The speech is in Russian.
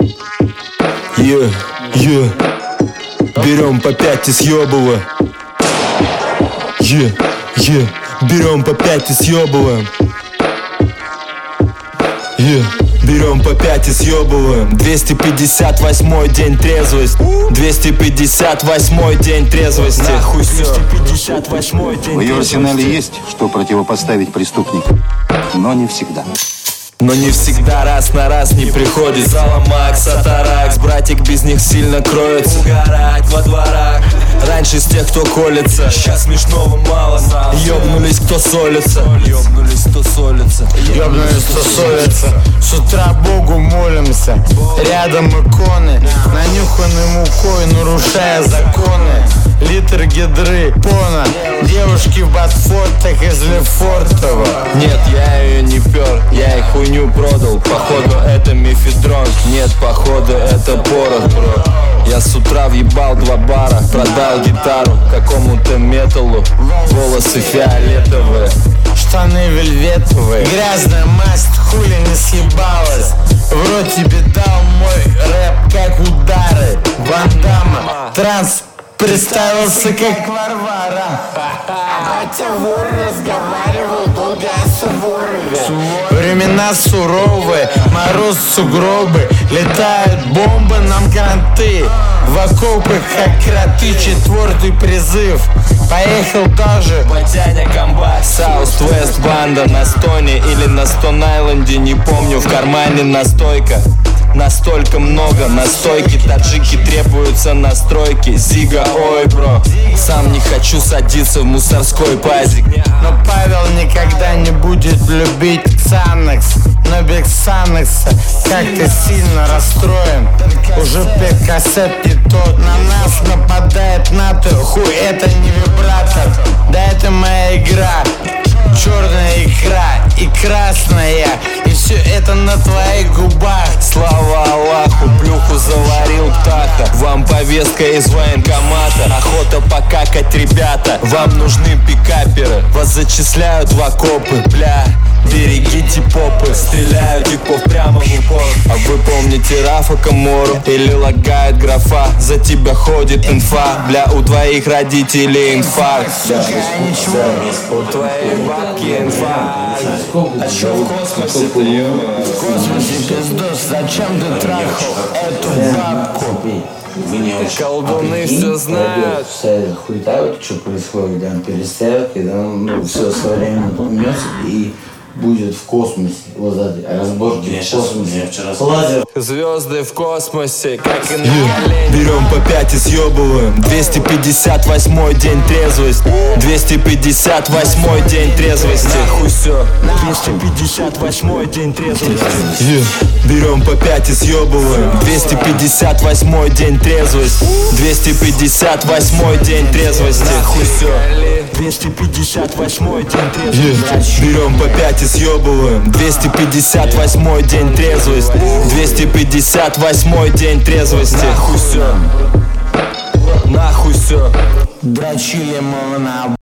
Берем по 5 и съебываем. Берем по 5 и съебываем. Берем по 5 и съебываем. 258-й день трезвости. 258-й день трезвости. Нахуй все. 258-й день. В ее арсенале есть, что противопоставить преступнику, но не всегда. Но не всегда, раз на раз не приходит. Саламакс, Атаракс, братик без них сильно кроется. Угорать во дворах. Раньше из тех, кто колется, сейчас смешного мало. Ёбнулись, кто солится. Ёбнулись, кто солится. Ёбнулись, кто солится. С утра Богу молимся. Рядом иконы, нанюханы мукой, нарушая законы. Литр гидры, пона. Девушки в ботфортах из Лефортово. Нет, я ее не пер, я ей хуйню продал. Походу это мефедрон. Нет, походу это порох, бро. Я с утра въебал 2 бара. Продал гитару какому-то металлу. Волосы фиолетовые, штаны вельветовые. Грязная масть, хули не съебалась. В рот тебе дал мой рэп, как удары Ван-Дамма. Транс представился как Варвара. Батя вор разговаривал долго о Суворове. Времена суровые, мороз, сугробы. Летают бомбы, нам кранты. В окопах, как кроты, 4-й призыв. Поехал даже Батяня комбат, Саут-Вест банда. На Стоне или на Стон-Айленде, не помню, в кармане настойка. Настолько много настойки, таджики требуются настройки. Зига, ой, бро, сам не хочу садиться в мусорской пазик. Но Павел никогда не будет любить Ксанакс. Но без Ксанакса как-то сильно расстроен. Уже 5 кассет не тот. На нас нападает НАТО. Хуй, это не вибратор. Да это моя игра. Черная икра и красная. И все это на твоих губах. Слава Аллаху, плюху заварил птаха. Вам повестка из военкомата. Охота покакать, ребята. Вам нужны пикаперы. Вас зачисляют в окопы. Бля, берегите попы. Стреляют типов прямо в упор. А вы помните Рафа Камору? Или лагает графа? За тебя ходит инфа. Бля, у твоих родителей инфаркт. У твоей бабки инфаркт. А чё в космосе-то, В космосе пиздос, зачем ты трахал эту бабку? Колдуны все знают. Хуетают, что происходит, когда он переставит, когда он все современно умнется и будет в космосе. Вот разборки в космосе. Лазер. Звезды в космосе, как и на коленях. Берем по 5 и съебываем. 258-й день трезвости. 258-й день трезвости. Хуй все. 258-й день трезвости. Берем по 5 и съебываем. 258-й день трезвости. 258-й день трезвости. Хуй все. 258-й день трезвости. Берем по 5 и съебываем. 258-й день трезвости. 258-й день трезвости. Нахуй все. Нахуй все. Дрочили мы на